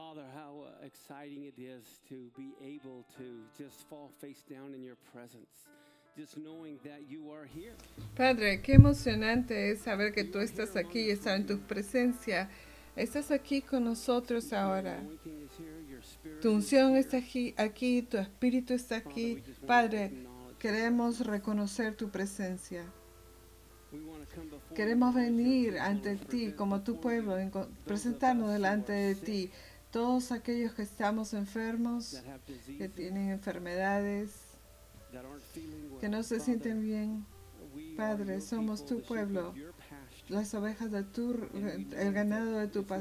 Father, how exciting it is to be able to just fall face down in your presence, just knowing that you are here. Padre, qué emocionante es saber que tú estás aquí y estar en tu presencia. Estás aquí con nosotros ahora. Tu unción está aquí, tu espíritu está aquí. Padre, queremos reconocer tu presencia. Queremos venir ante ti como tu pueblo, presentarnos delante de ti. Todos aquellos que estamos enfermos, que tienen enfermedades, que no se sienten bien. Padre, somos tu pueblo, las ovejas de el ganado de tu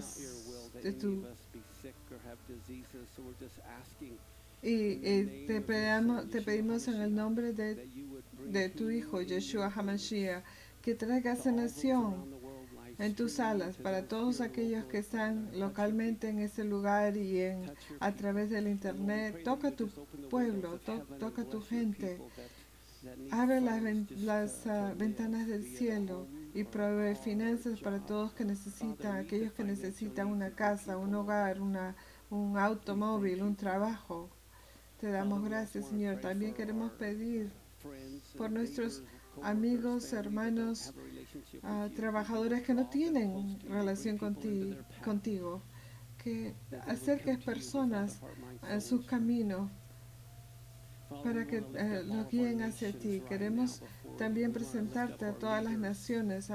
y te pedimos en el nombre de tu Hijo, Yeshua HaMashiach, que traiga sanación en tus alas para todos aquellos que están localmente en ese lugar y a través del internet. Toca tu pueblo, toca tu gente. Abre las ventanas del cielo y provee finanzas para todos que necesitan, aquellos que necesitan una casa, un hogar, un automóvil, un trabajo. Te damos gracias, Señor. También queremos pedir por nuestros amigos, hermanos, trabajadores que no tienen relación contigo, que acerques personas a sus caminos para que los guíen hacia ti. Queremos también presentarte a todas las naciones, a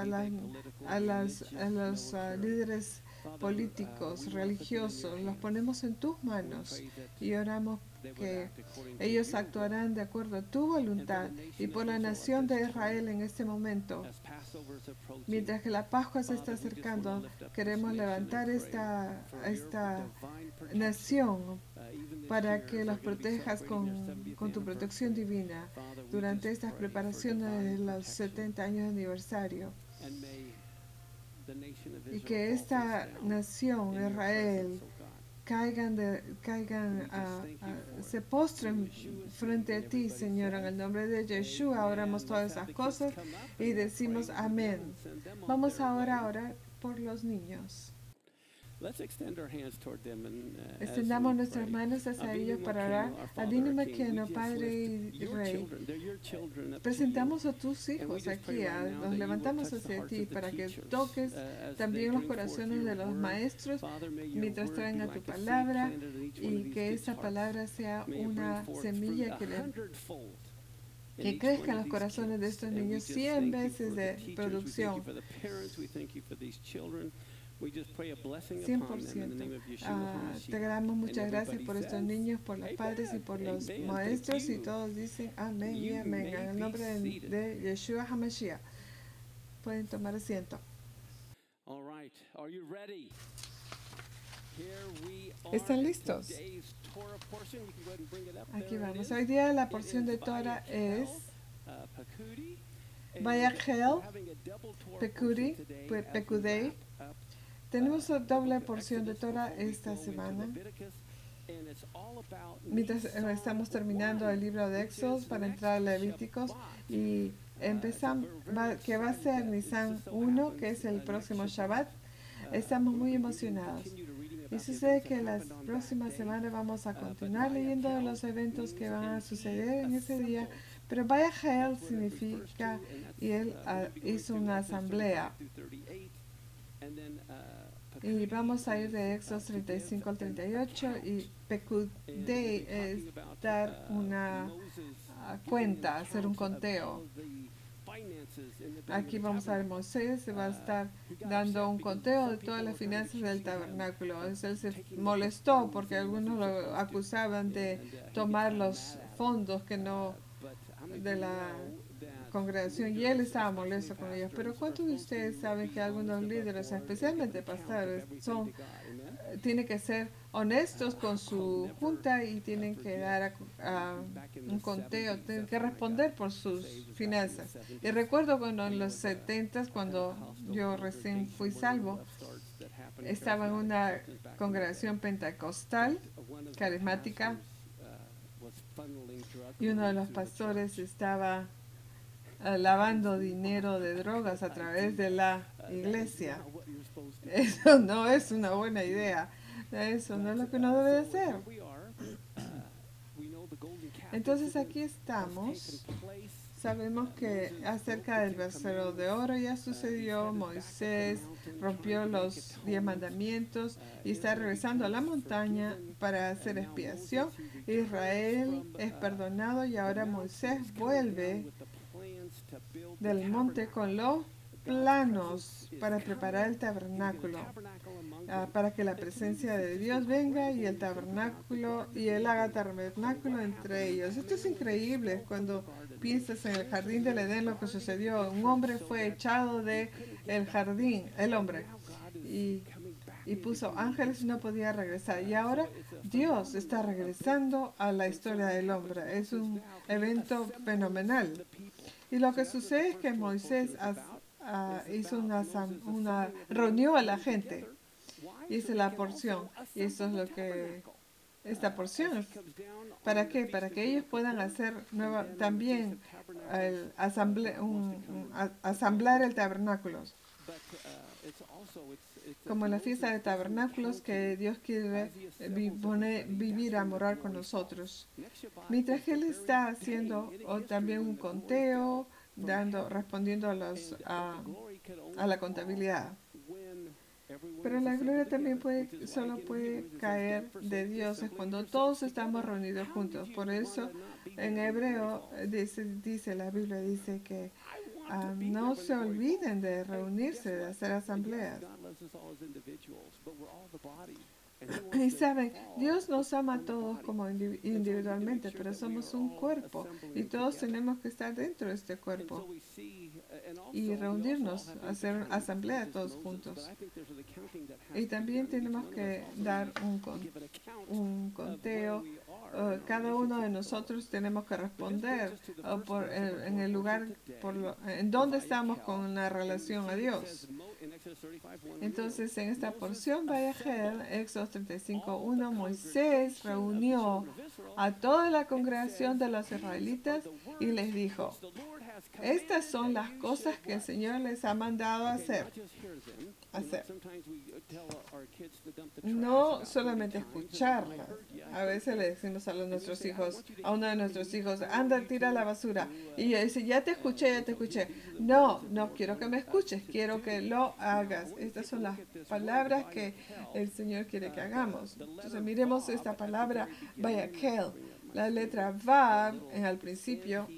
los líderes políticos, religiosos. Los ponemos en tus manos y oramos que ellos actuarán de acuerdo a tu voluntad y por la nación de Israel en este momento. Mientras que la Pascua se está acercando, queremos levantar esta nación para que los protejas con tu protección divina durante estas preparaciones de los 70 años de aniversario. Y que esta nación, Israel, se postren frente a ti, Señor, en el nombre de Yeshua. Oramos todas esas cosas y decimos amén. Vamos ahora a orar por los niños. Extendamos nuestras manos hacia ellos para orar. Adino Maqueno, Padre y Rey, presentamos a tus hijos aquí, nos levantamos hacia ti para que toques también los corazones de los maestros mientras traen a tu palabra y que esa palabra sea una semilla que crezca en los corazones de estos niños 100 veces de producción. 100%. Te damos muchas gracias por estos niños, por los padres y por los maestros, y todos dicen amén y amén en el nombre de Yeshua HaMashiach. Pueden tomar asiento. ¿Están listos? Aquí vamos. Hoy día la porción de Torah es Vayachel, Pekudei. Tenemos una doble porción de Torah esta semana. Mientras estamos terminando el libro de Éxodo para entrar a Levíticos y empezamos, que va a ser Nisan 1, que es el próximo Shabbat. Estamos muy emocionados. Y sucede que las próximas semanas vamos a continuar leyendo los eventos que van a suceder en ese día. Pero Vayachel significa, y él hizo una asamblea. Y vamos a ir de Éxodo 35 al 38 y Pekudei es dar una cuenta, hacer un conteo. Aquí vamos a ver Moisés, se va a estar dando un conteo de todas las finanzas del tabernáculo. Él se molestó porque algunos lo acusaban de tomar los fondos que no de la congregación y él estaba molesto con ellos. Pero ¿cuántos de ustedes saben que algunos líderes, especialmente pastores, tienen que ser honestos con su junta y tienen que dar un conteo, tienen que responder por sus finanzas? Y recuerdo cuando en los 70s, cuando yo recién fui salvo, estaba en una congregación pentecostal, carismática, y uno de los pastores estaba lavando dinero de drogas a través de la iglesia. Eso no es una buena idea. Eso no es lo que uno debe de hacer. Entonces aquí estamos. Sabemos que acerca del becerro de oro ya sucedió. Moisés rompió los 10 mandamientos y está regresando a la montaña para hacer expiación. Israel es perdonado y ahora Moisés vuelve del monte con los planos para preparar el tabernáculo, para que la presencia de Dios venga y el tabernáculo, y él haga tabernáculo entre ellos. Esto es increíble cuando piensas en el jardín del Edén, lo que sucedió. Un hombre fue echado del jardín, el hombre, y puso ángeles y no podía regresar. Y ahora Dios está regresando a la historia del hombre. Es un evento fenomenal. Y lo que sucede es que Moisés hizo reunió a la gente. Hizo la porción. Y eso es lo que esta porción es. ¿Para qué? Para que ellos puedan hacer también asamblar el tabernáculo. Como en la fiesta de tabernáculos, que Dios quiere vivir a morar con nosotros. Mientras que Él está haciendo también un conteo, respondiendo a la contabilidad. Pero la gloria también solo puede caer de Dios es cuando todos estamos reunidos juntos. Por eso en hebreo dice la Biblia dice que no se olviden de reunirse, de hacer asambleas. Y saben, Dios nos ama a todos como individualmente, pero somos un cuerpo y todos tenemos que estar dentro de este cuerpo y reunirnos, hacer asamblea todos juntos. Y también tenemos que dar un conteo. Cada uno de nosotros tenemos que responder en el lugar en donde estamos con la relación a Dios. Entonces, en esta porción Vayajer, Éxodo 35:1, Moisés reunió a toda la congregación de los israelitas y les dijo: estas son las cosas que el Señor les ha mandado hacer. No solamente escucharlas. A veces le decimos a nuestros hijos, a uno de nuestros hijos, anda, tira la basura. Y ella dice, ya te escuché. No quiero que me escuches, quiero que lo hagas. Estas son las palabras que el Señor quiere que hagamos. Entonces miremos esta palabra, Vayakel. La letra Vav, al principio,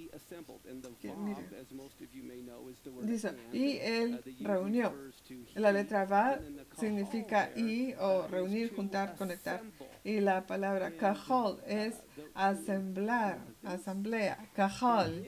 dice, y él reunió. La letra Vav significa y o reunir, juntar, conectar. Y la palabra Kahol es asamblea. Kahol.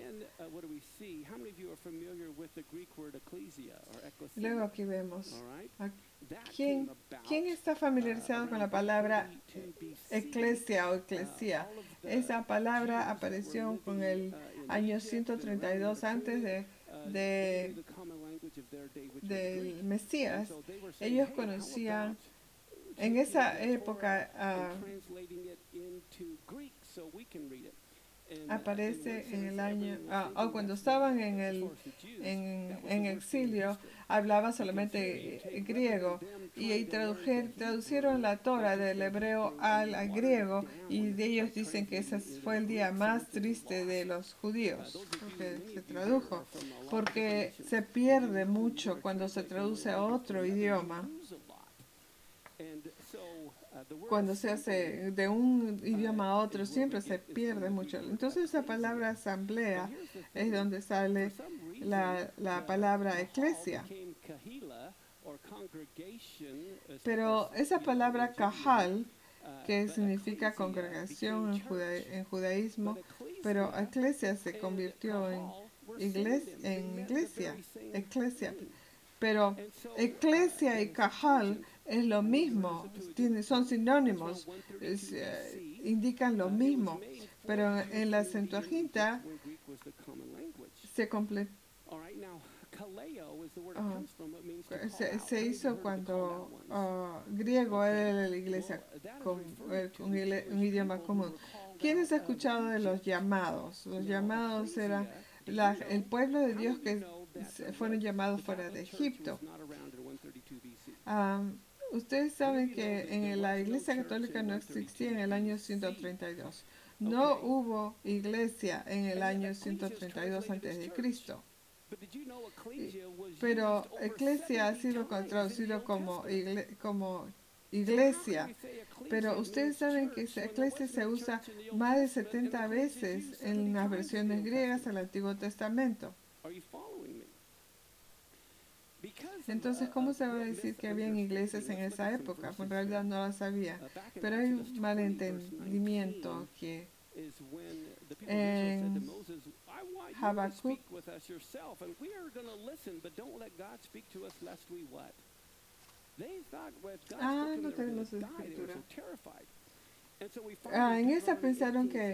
Luego aquí vemos. ¿Quién está familiarizado con la palabra eclesia o eclesia? Esa palabra apareció con el año 132 antes del Mesías. Ellos conocían en esa época, aparece en el año, o cuando estaban en exilio, hablaban solamente griego y traducieron la Torah del hebreo al griego, y de ellos dicen que ese fue el día más triste de los judíos, porque se tradujo, porque se pierde mucho cuando se traduce a otro idioma. Cuando se hace de un idioma a otro, siempre se pierde mucho. Entonces esa palabra asamblea es donde sale la palabra eclesia. Pero esa palabra kahal, que significa congregación en judaísmo, pero eclesia se convirtió en iglesia. Pero eclesia y kahal es lo mismo, son sinónimos, indican lo mismo, pero en la Septuaginta se hizo cuando griego era la iglesia con un idioma común. ¿Quiénes han escuchado de los llamados? Los llamados eran el pueblo de Dios que fueron llamados fuera de Egipto. Ustedes saben que en la Iglesia Católica no existía en el año 132. No hubo iglesia en el año 132 antes de Cristo. Pero eclesia ha sido traducido como iglesia. Pero ustedes saben que eclesia se usa más de 70 veces en las versiones griegas del Antiguo Testamento. Entonces, ¿cómo se va a decir que habían iglesias en esa época? Pues en realidad no las había. Pero hay un malentendimiento que en Habacuc no tenemos escritura. En esa pensaron que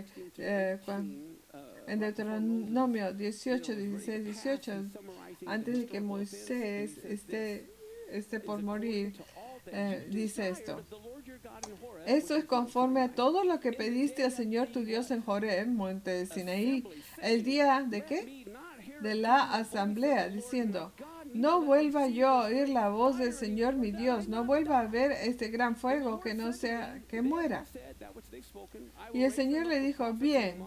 en Deuteronomio 18, 16, 18, antes de que Moisés esté por morir, dice esto. Esto es conforme a todo lo que pediste al Señor tu Dios en Horeb, monte de Sinaí, el día ¿de qué? De la asamblea, diciendo, no vuelva yo a oír la voz del Señor mi Dios, no vuelva a ver este gran fuego que no sea que muera. Y el Señor le dijo, bien,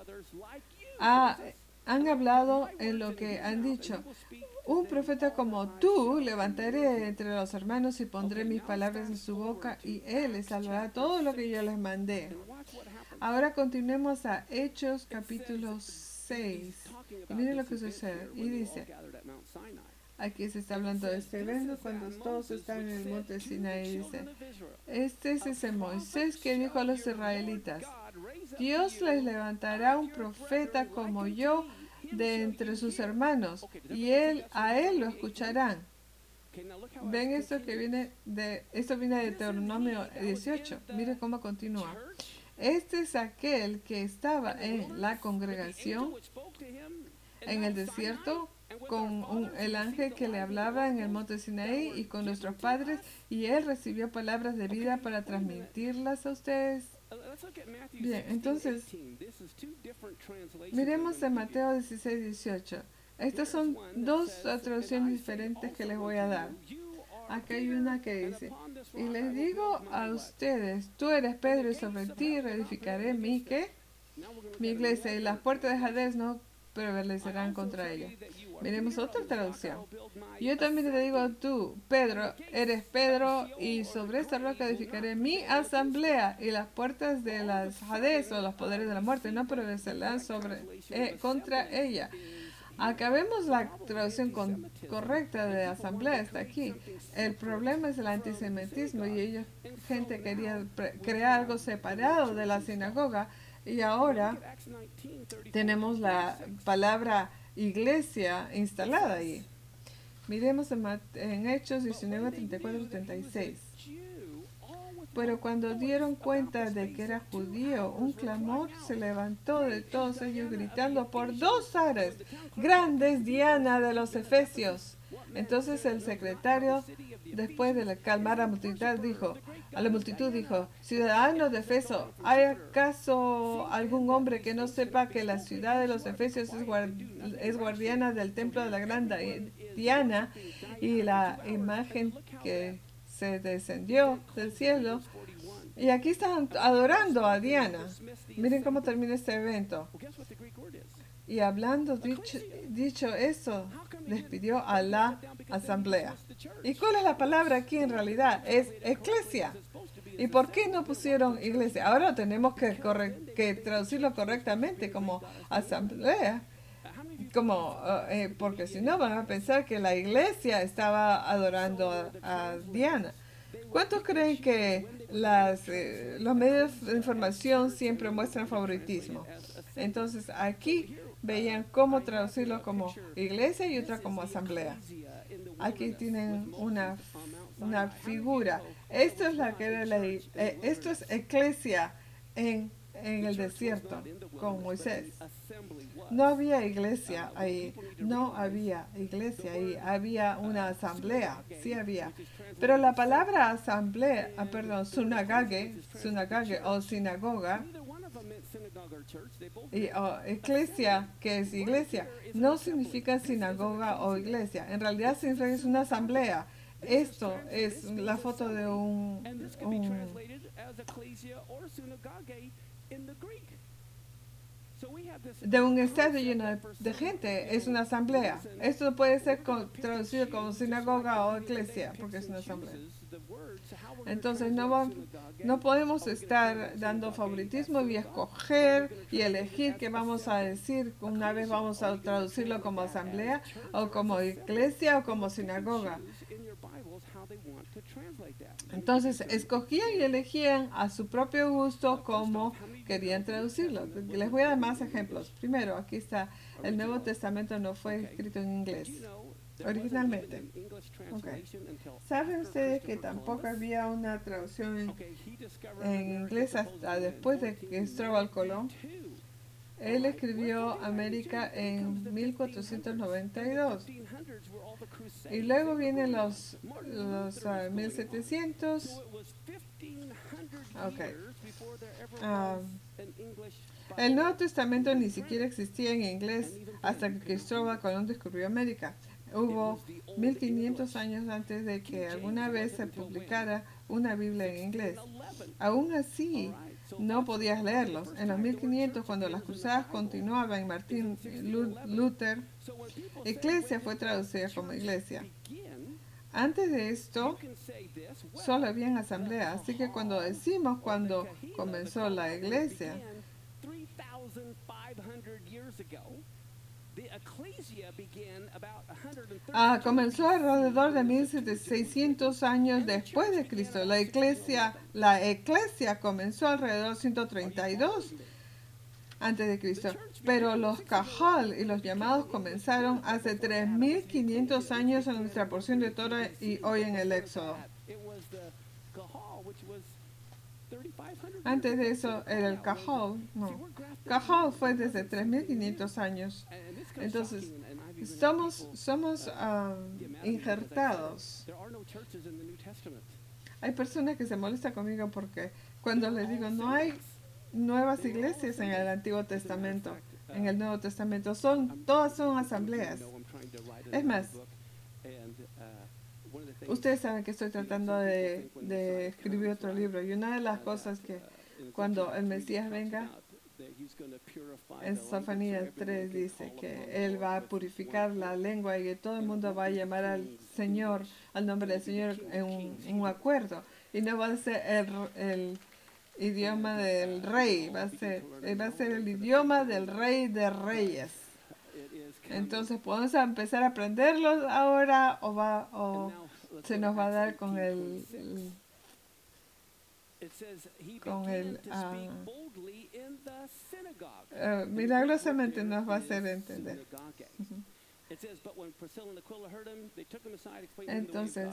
han hablado en lo que han dicho. Un profeta como tú levantaré entre los hermanos y pondré mis palabras en su boca y él les hablará todo lo que yo les mandé. Ahora continuemos a Hechos capítulo 6. Y miren lo que sucede. Y dice, aquí se está hablando de este evento cuando todos están en el monte Sinaí. Dice, este es ese Moisés que dijo a los israelitas, Dios les levantará un profeta como yo de entre sus hermanos, y a él lo escucharán. Ven esto que viene de Deuteronomio 18. Miren cómo continúa. Este es aquel que estaba en la congregación en el desierto con el ángel que le hablaba en el monte Sinaí y con nuestros padres, y él recibió palabras de vida para transmitirlas a ustedes. Bien, entonces miremos en Mateo 16, 18. Estas son dos traducciones diferentes que les voy a dar. Aquí hay una que dice, y les digo a ustedes, tú eres Pedro y sobre ti reedificaré mi iglesia, y las puertas de Hades no prevalecerán contra ella. Miremos otra traducción. Yo también te digo, tú, Pedro, eres Pedro, y sobre esta roca edificaré mi asamblea, y las puertas de las Hades o los poderes de la muerte no prevalecerán contra ella. Acabemos la traducción correcta de asamblea, está aquí. El problema es el antisemitismo, y gente quería crear algo separado de la sinagoga, y ahora tenemos la palabra iglesia instalada ahí. Miremos en Hechos 19, 34 y 36. Pero cuando dieron cuenta de que era judío, un clamor se levantó de todos ellos gritando por dos ares, grandes Diana de los Efesios. Entonces el secretario, después de calmar a la multitud, dijo, ciudadanos de Efeso, ¿hay acaso algún hombre que no sepa que la ciudad de los Efesios es guardiana del templo de la gran Diana y la imagen que se descendió del cielo? Y aquí están adorando a Diana. Miren cómo termina este evento. Y hablando, dicho eso, despidió a la asamblea. ¿Y cuál es la palabra aquí en realidad? Es eclesia. ¿Y por qué no pusieron iglesia? Ahora tenemos que traducirlo correctamente como asamblea, porque si no van a pensar que la iglesia estaba adorando a Diana. ¿Cuántos creen que los medios de información siempre muestran favoritismo? Entonces aquí veían cómo traducirlo como iglesia y otra como asamblea. Aquí tienen una figura. Esto es eclesia en el desierto con Moisés. No había iglesia ahí, había una asamblea, sí había. Pero la palabra asamblea, sunagage o sinagoga, y eclesia, que es iglesia, no significa sinagoga o iglesia. En realidad significa que es una asamblea. Esto es la foto de un estadio lleno de gente. Es una asamblea. Esto puede ser traducido como sinagoga o iglesia, porque es una asamblea. Entonces no podemos estar dando favoritismo y escoger y elegir qué vamos a decir. Una vez vamos a traducirlo como asamblea o como iglesia o como sinagoga. Entonces escogían y elegían a su propio gusto cómo querían traducirlo. Les voy a dar más ejemplos. Primero, aquí está, el Nuevo Testamento no fue escrito en inglés originalmente. Okay. ¿Saben ustedes que tampoco había una traducción en inglés hasta después de Cristóbal Colón? Él escribió América en 1492. Y luego vienen los 1700. Okay. El Nuevo Testamento ni siquiera existía en inglés hasta que Cristóbal Colón descubrió América. Hubo 1500 años antes de que alguna vez se publicara una Biblia en inglés. Aún así, no podías leerlos. En los 1500, cuando las cruzadas continuaban y Martín Luther, iglesia fue traducida como iglesia. Antes de esto, solo había asambleas. Así que cuando decimos cuando comenzó la iglesia, comenzó alrededor de 1600 años después de Cristo. La iglesia comenzó alrededor de 132 antes de Cristo. Pero los Cajal y los llamados comenzaron hace 3500 años en nuestra porción de Torah y hoy en el Éxodo. Antes de eso era el Cajal. No. Cajal fue desde 3500 años. Entonces, somos injertados. Hay personas que se molestan conmigo porque cuando les digo no hay nuevas iglesias en el Antiguo Testamento, en el Nuevo Testamento, todas son asambleas. Es más, ustedes saben que estoy tratando de escribir otro libro y una de las cosas que cuando el Mesías venga, en Sofonías 3 dice que Él va a purificar la lengua y que todo el mundo va a llamar al Señor, al nombre del Señor en un acuerdo. Y no va a ser el idioma del rey, va a ser el idioma del rey de reyes. Entonces podemos empezar a aprenderlos ahora o se nos va a dar con milagrosamente nos va a hacer entender. Entonces,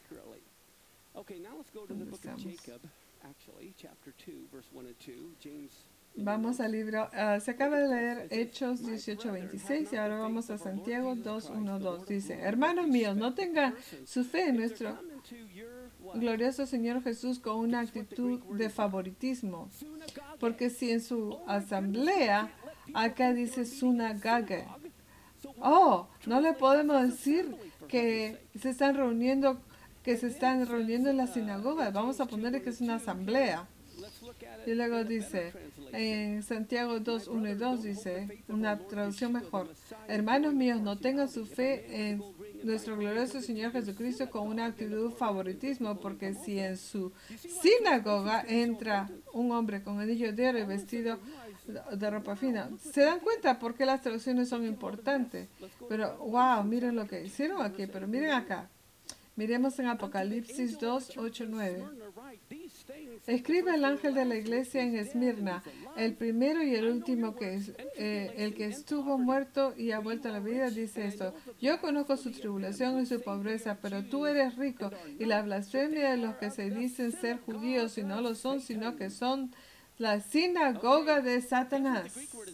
vamos al libro, se acaba de leer Hechos 18:26 y ahora vamos a Santiago 2:1-2. Dice, hermanos míos, no tengan su fe en nuestro glorioso Señor Jesús con una actitud de favoritismo, porque si en su asamblea, acá dice sunagoga, no le podemos decir que se están reuniendo en la sinagoga, vamos a ponerle que es una asamblea. Y luego dice, en Santiago 2:1-2 dice, una traducción mejor, hermanos míos, no tengan su fe en nuestro glorioso Señor Jesucristo con una actitud de favoritismo, porque si en su sinagoga entra un hombre con anillo de oro y vestido de ropa fina, ¿se dan cuenta por qué las traducciones son importantes? Pero, wow, miren lo que hicieron aquí, pero miren acá. Miremos en Apocalipsis 2:8-9. Escribe el ángel de la iglesia en Esmirna, el primero y el último el que estuvo muerto y ha vuelto a la vida, dice esto: yo conozco su tribulación y su pobreza, pero tú eres rico, y la blasfemia de los que se dicen ser judíos y no lo son, sino que son la sinagoga de Satanás.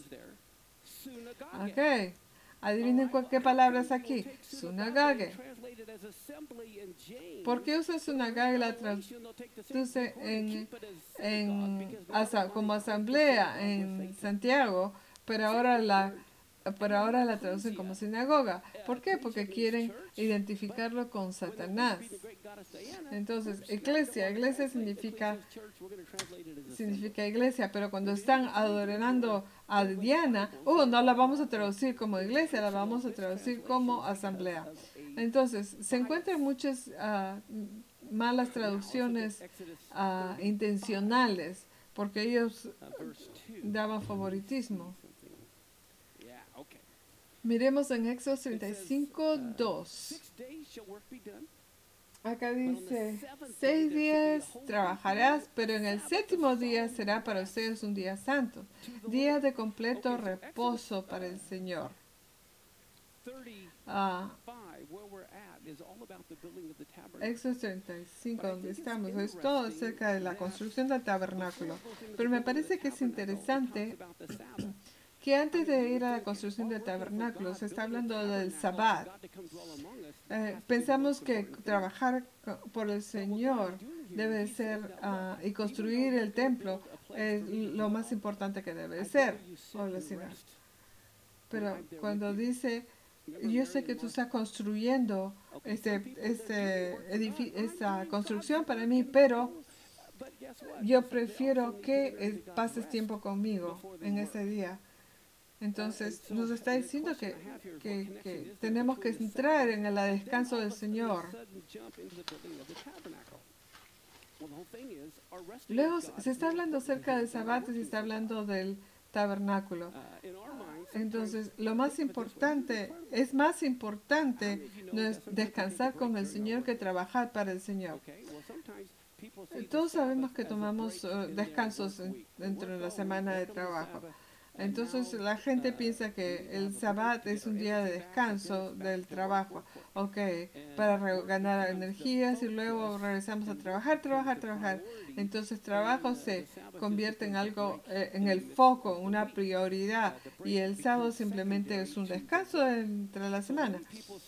Ok. Adivinen qué palabras aquí. Sunagoga. ¿Por qué usa sunagoga y la traduce como asamblea en Santiago, pero ahora la por ahora la traducen como sinagoga. ¿Por qué? Porque quieren identificarlo con Satanás. Entonces, iglesia significa iglesia, pero cuando están adorando a Diana, no la vamos a traducir como iglesia, la vamos a traducir como asamblea. Entonces, se encuentran muchas malas traducciones intencionales, porque ellos daban favoritismo. Miremos en Éxodo 35:2. Acá dice, 6 días trabajarás, pero en el 7º día será para ustedes un día santo, día de completo reposo para el Señor. Éxodo 35, donde estamos, es todo acerca de la construcción del tabernáculo. Pero me parece que es interesante que antes de ir a la construcción del tabernáculo se está hablando del Sabbat. Pensamos que trabajar por el Señor debe ser y construir el templo es lo más importante que debe ser. Pero cuando dice, yo sé que tú estás construyendo esta construcción para mí, pero yo prefiero que pases tiempo conmigo en ese día. Entonces nos está diciendo que tenemos que entrar en el descanso del Señor. Luego se está hablando acerca del Sabbat y se está hablando del tabernáculo. Entonces lo más importante es no es descansar con el Señor que trabajar para el Señor. Todos sabemos que tomamos descansos dentro de la semana de trabajo. Entonces la gente piensa que el Sabbat es un día de descanso del trabajo, para ganar energías y luego regresamos a trabajar. Entonces trabajo se convierte en algo, en el foco, una prioridad, y el sábado simplemente es un descanso entre la semana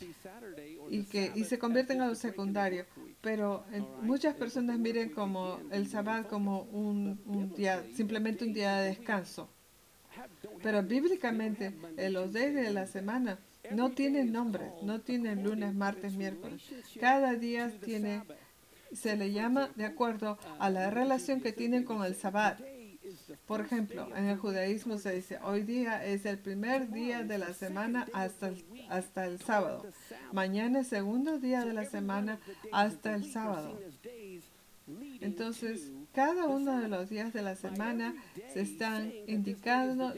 y se convierte en algo secundario. Pero muchas personas miren como el Sabbat como un día, simplemente un día de descanso. Pero bíblicamente los días de la semana no tienen nombres, no tienen lunes, martes, miércoles. Cada día se le llama de acuerdo a la relación que tienen con el Sabbat. Por ejemplo, en el judaísmo se dice, hoy día es el primer día de la semana hasta el sábado. Mañana es el segundo día de la semana hasta el sábado. Entonces, cada uno de los días de la semana se están indicando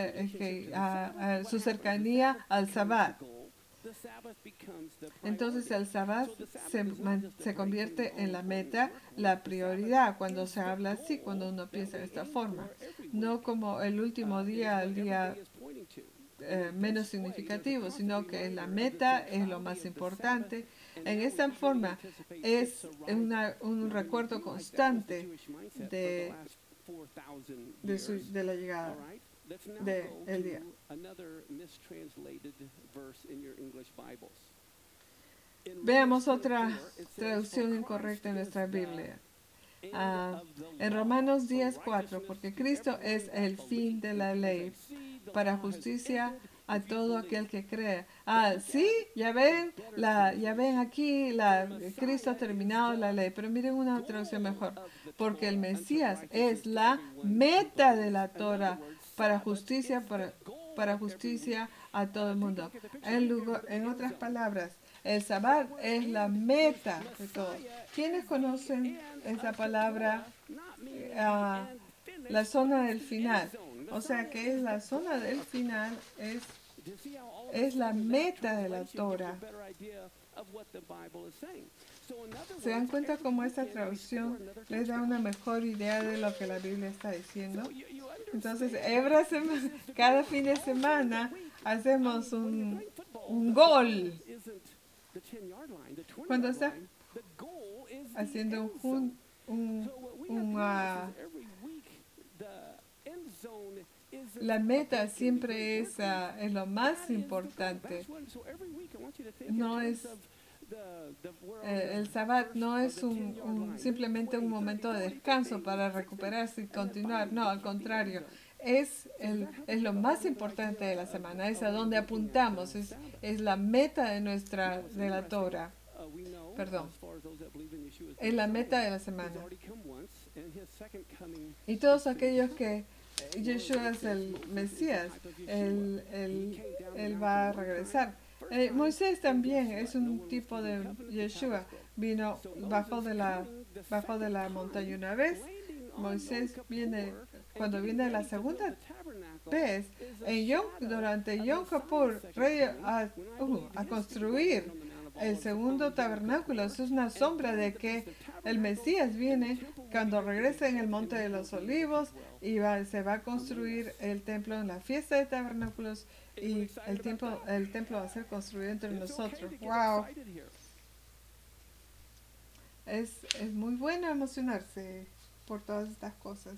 su cercanía al Sabbat. Entonces, el Sabbat se convierte en la meta, la prioridad, cuando se habla así, cuando uno piensa de esta forma. No como el último día, el día menos significativo, sino que la meta es lo más importante. En esta forma es un recuerdo constante de la llegada del día. Veamos otra traducción incorrecta en nuestra Biblia. En Romanos 10:4, porque Cristo es el fin de la ley para justicia a todo aquel que cree. Sí, ya ven aquí, Cristo ha terminado la ley, pero miren una traducción mejor, porque el Mesías es la meta de la Torah para justicia a todo el mundo. En otras palabras, el Sabbat es la meta de todo. ¿Quiénes conocen esa palabra? La zona del final. O sea que es la zona del final, es la meta de la Torah. ¿Se dan cuenta cómo esta traducción les da una mejor idea de lo que la Biblia está diciendo? Entonces, cada fin de semana hacemos un gol. Cuando está haciendo la meta siempre es lo más importante. No es el Sabbat no es simplemente un momento de descanso para recuperarse y continuar. No, al contrario, es lo más importante de la semana, es a donde apuntamos, es la meta de la Torah. Perdón, es la meta de la semana. Y todos aquellos que Yeshua es el Mesías, él va a regresar. Moisés también es un tipo de Yeshua. Vino bajo de la montaña una vez. Moisés cuando viene la segunda vez, durante Yom Kippur, a construir el segundo tabernáculo. Eso es una sombra de que el Mesías viene cuando regrese en el Monte de los Olivos y se va a construir el templo en la fiesta de tabernáculos y el templo va a ser construido entre nosotros. ¡Wow! Es muy bueno emocionarse por todas estas cosas.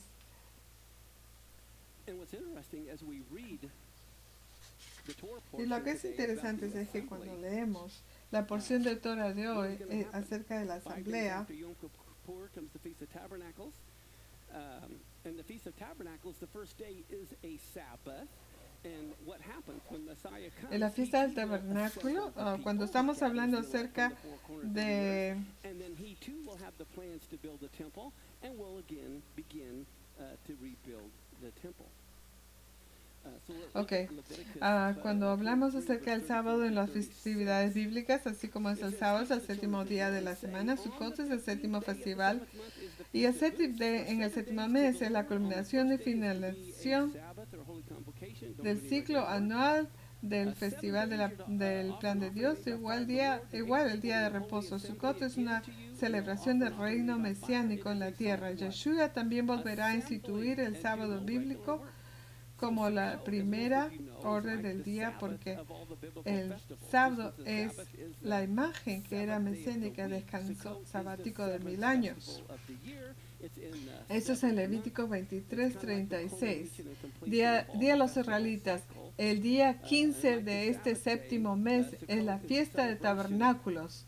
Y lo que es interesante es que cuando leemos la porción de Torah de hoy acerca de la asamblea, en la fiesta del tabernáculo, cuando estamos hablando acerca de cuando hablamos acerca del sábado en las festividades bíblicas, así como es el sábado, es el séptimo día de la semana, Sukkot es el séptimo festival, y en el séptimo mes es la culminación y finalización del ciclo anual del festival del plan de Dios, igual el día de reposo. Sukkot es una celebración del reino mesiánico en la tierra. Yeshua también volverá a instituir el sábado bíblico como la primera orden del día, porque el sábado es la imagen que era mesiánica, descanso sabático de 1000 años. Eso es en Levítico 23:36. Día a los israelitas, el día 15 de este séptimo mes es la fiesta de tabernáculos.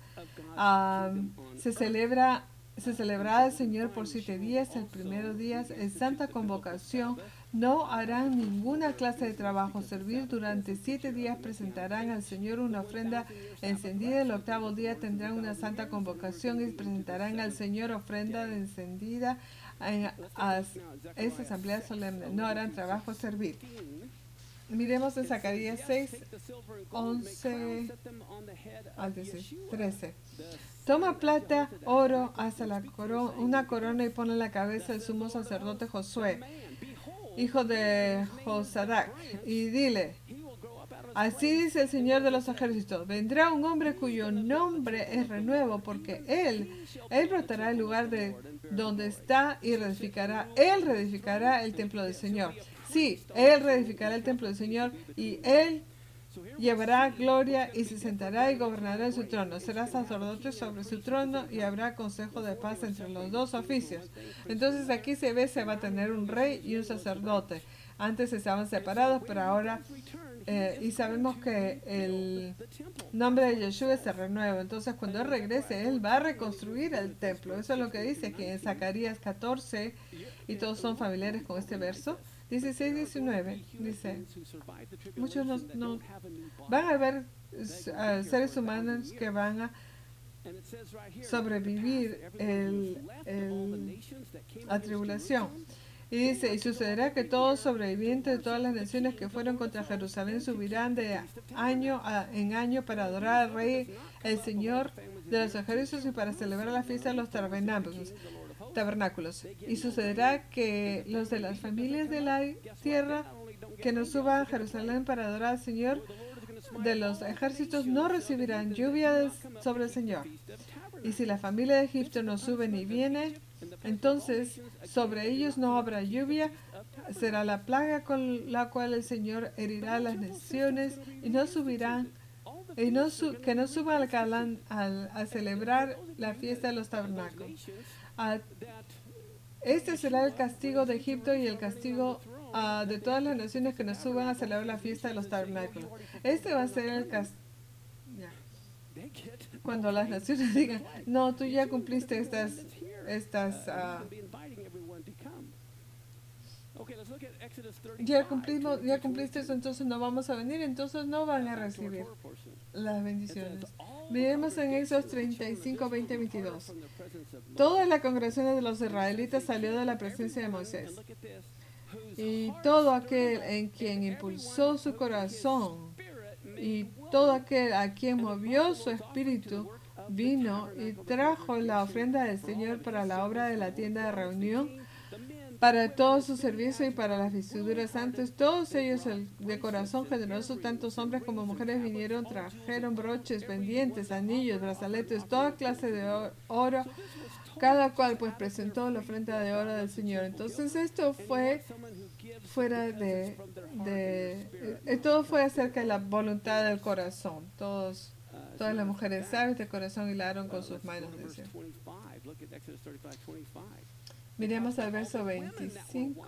Se celebrará el Señor por 7 días. El primero día es santa convocación. No harán ninguna clase de trabajo. Servir durante 7 días, presentarán al Señor una ofrenda encendida. El octavo día tendrán una santa convocación y presentarán al Señor ofrenda encendida. Esa asamblea solemne. No harán trabajo, servir. Miremos en Zacarías 6, 11 al 13. Toma plata, oro, hasta una corona y ponle en la cabeza del sumo sacerdote Josué, hijo de Josadac, y dile: así dice el Señor de los ejércitos, vendrá un hombre cuyo nombre es renuevo, porque él brotará el lugar de donde está y él reedificará el templo del Señor. Sí, él reedificará el templo del Señor y él llevará gloria y se sentará y gobernará en su trono. Será sacerdote sobre su trono y habrá consejo de paz entre los dos oficios. Entonces aquí se va a tener un rey y un sacerdote. Antes estaban separados, pero ahora, y sabemos que el nombre de Yeshua se renueva. Entonces cuando él regrese, él va a reconstruir el templo. Eso es lo que dice aquí en Zacarías 14, y todos son familiares con este verso. 16-19 dice: muchos no van a haber seres humanos que van a sobrevivir la tribulación. Y dice: y sucederá que todos sobrevivientes de todas las naciones que fueron contra Jerusalén subirán de año en año para adorar al Rey, el Señor de los ejércitos, y para celebrar la fiesta de los tabernáculos. Y sucederá que los de las familias de la tierra que no suban a Jerusalén para adorar al Señor de los ejércitos no recibirán lluvia sobre el Señor. Y si la familia de Egipto no sube ni viene, entonces sobre ellos no habrá lluvia. Será la plaga con la cual el Señor herirá a las naciones, y no subirán, que no suban al Calán a celebrar la fiesta de los tabernáculos. Este será el castigo de Egipto y el castigo de todas las naciones que no suban a celebrar la fiesta de los tabernáculos. Este va a ser el castigo. Cuando las naciones digan: no, tú ya cumpliste ya cumpliste eso, entonces no vamos a venir, entonces no van a recibir las bendiciones. Miremos en Éxodo 35, 20, 22. Toda la congregación de los israelitas salió de la presencia de Moisés. Y todo aquel en quien impulsó su corazón y todo aquel a quien movió su espíritu vino y trajo la ofrenda del Señor para la obra de la tienda de reunión, para todo su servicio y para las vestiduras santas. Todos ellos de corazón generoso, tantos hombres como mujeres vinieron, trajeron broches, pendientes, anillos, brazaletes, toda clase de oro. Cada cual pues presentó la ofrenda de oro del Señor. Entonces esto fue todo fue acerca de la voluntad del corazón. Todas las mujeres sabias de corazón hilaron con sus manos. Dice. Miremos al verso 25.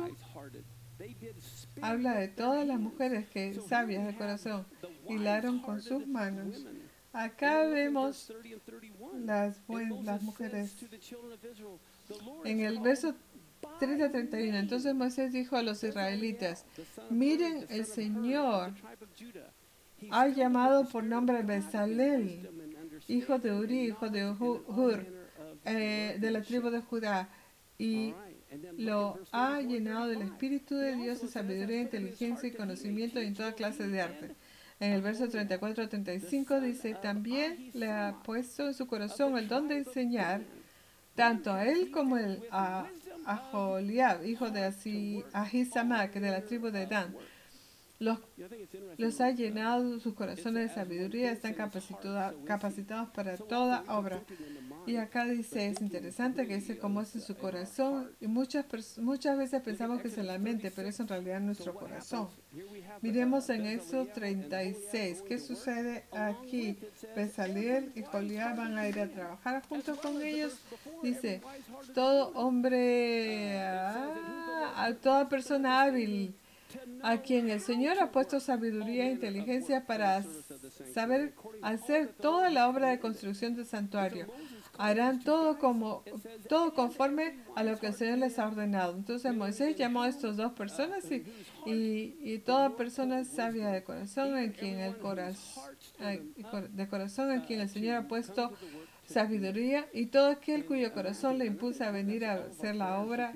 Habla de todas las mujeres que sabias de corazón hilaron con sus manos. Acá vemos las mujeres. En el verso 30 a 31, entonces Moisés dijo a los israelitas: miren, el Señor ha llamado por nombre a Bezalel, hijo de Uri, hijo de Hur, de la tribu de Judá, y lo ha llenado del Espíritu de Dios, de sabiduría, inteligencia y conocimiento y en toda clase de arte. En el verso 34 a 35 dice: también le ha puesto en su corazón el don de enseñar, tanto a él como a Aholiab, hijo de Ahisamac, de la tribu de Dan. Los ha llenado sus corazones de sabiduría, están capacitados para toda obra. Y acá dice, es interesante que dice cómo es en su corazón, y muchas veces pensamos que es en la mente, pero es en realidad en nuestro corazón. Miremos en Éxodo 36, ¿qué sucede aquí? Bezaleel y Aholiab van a ir a trabajar junto con ellos. Dice, todo hombre, a toda persona hábil, a quien el Señor ha puesto sabiduría e inteligencia para saber hacer toda la obra de construcción del santuario. Harán todo conforme a lo que el Señor les ha ordenado. Entonces Moisés llamó a estas dos personas y toda persona sabia de corazón en quien el Señor ha puesto sabiduría, y todo aquel cuyo corazón le impulsa a venir a hacer la obra.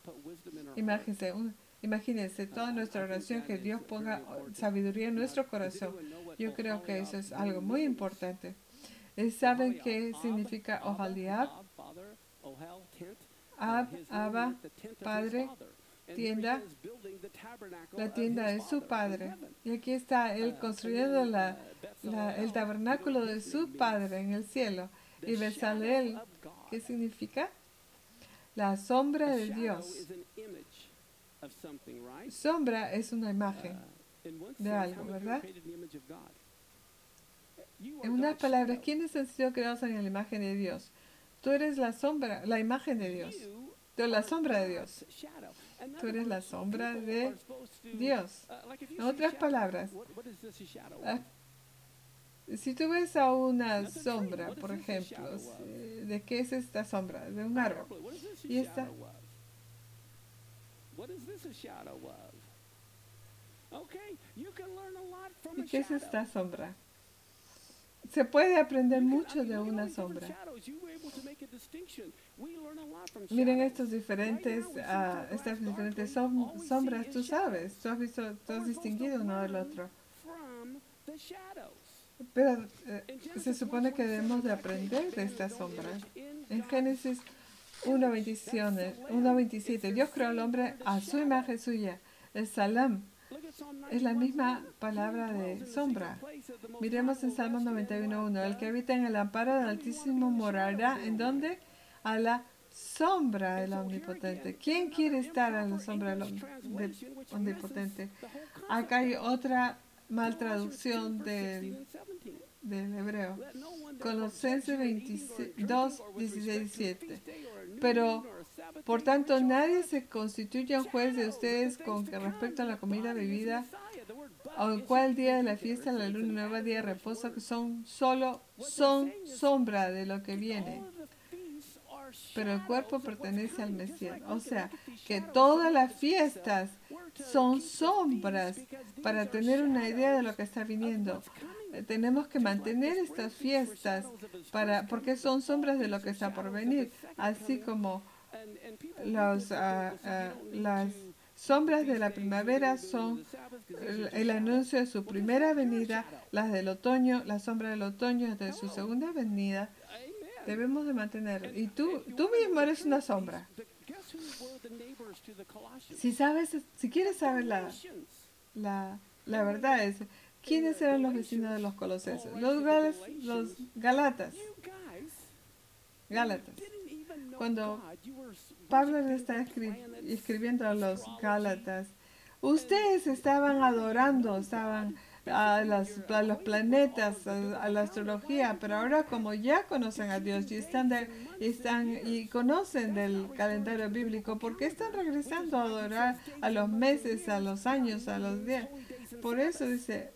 Imagínense toda nuestra oración, que Dios ponga sabiduría en nuestro corazón. Yo creo que eso es algo muy importante. ¿Saben qué significa Oholiab? Abba, padre, tienda, la tienda de su padre. Y aquí está él construyendo el tabernáculo de su padre en el cielo. Y Bezaleel, ¿qué significa? La sombra de Dios. Sombra es una imagen de algo, ¿verdad? En unas palabras, ¿quiénes han sido creados en la imagen de Dios? Tú eres la sombra, la imagen de Dios. Tú eres la sombra de Dios. Tú eres la sombra de Dios. En otras palabras, si tú ves a una sombra, por ejemplo, ¿de qué es esta sombra? De un árbol. Y esta... ¿Y qué es esta sombra? Se puede aprender mucho de una sombra. Miren estas diferentes sombras, tú sabes, tú has distinguido uno del otro. Pero se supone que debemos de aprender de esta sombra. En Génesis 1:27, Dios creó al hombre a su imagen suya. El Salam es la misma palabra de sombra. Miremos en Salmos 91:1. El que habita en el amparo del Altísimo morará, ¿en dónde? A la sombra del Omnipotente. ¿Quién quiere estar a la sombra del Omnipotente? Acá hay otra mal traducción del hebreo. Colosenses 2:16-17. Pero, por tanto, nadie se constituya un juez de ustedes con respecto a la comida, bebida, o en cual día de la fiesta, la luna nueva, día de reposo, que son sombra de lo que viene. pero el cuerpo pertenece al Mesías. O sea, que todas las fiestas son sombras para tener una idea de lo que está viniendo. Tenemos que mantener estas fiestas porque son sombras de lo que está por venir, así como las sombras de la primavera son el anuncio de su primera venida, las del otoño, la sombra del otoño es de su segunda venida. Debemos de mantener. Y tú mismo eres una sombra. Si quieres saber la verdad es, ¿quiénes eran los vecinos de los colosenses? Los Gálatas. Cuando Pablo le está escribiendo a los Gálatas, ustedes estaban adorando, estaban a los planetas, a la astrología, pero ahora como ya conocen a Dios y conocen del calendario bíblico, ¿por qué están regresando a adorar a los meses, a los años, a los días? Por eso dice,